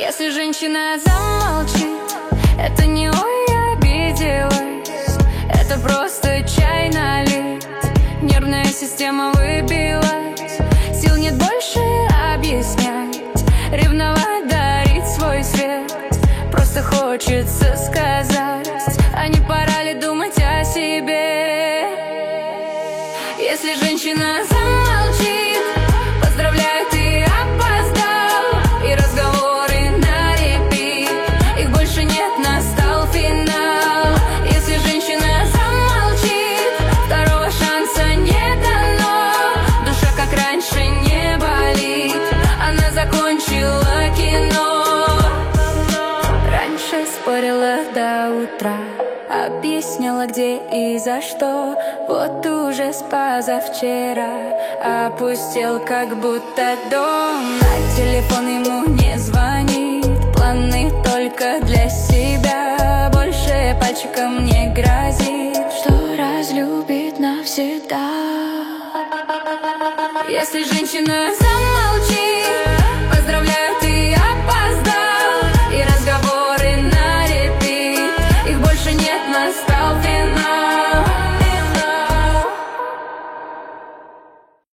Если женщина замолчит, это не ой, я обиделась, это просто чай налит, нервная система выбилась, сил нет больше объяснять, ревновать, дарить свой свет. Просто хочется сказать, а не пора ли думать о себе? Если женщина замолчит, поздравляю, ты опоздал, и разговоры на репит, их больше нет, настал финал. Если женщина замолчит, второго шанса не дано, душа как раньше не болит, она закончила кино. Раньше спорила до утра, объясняла, где и за что. Вот уже с позавчера опустел, как будто дом. На телефон ему не звонит, планы только для себя. Больше пальчиком не грозит, что разлюбит навсегда. Если женщина замолчит,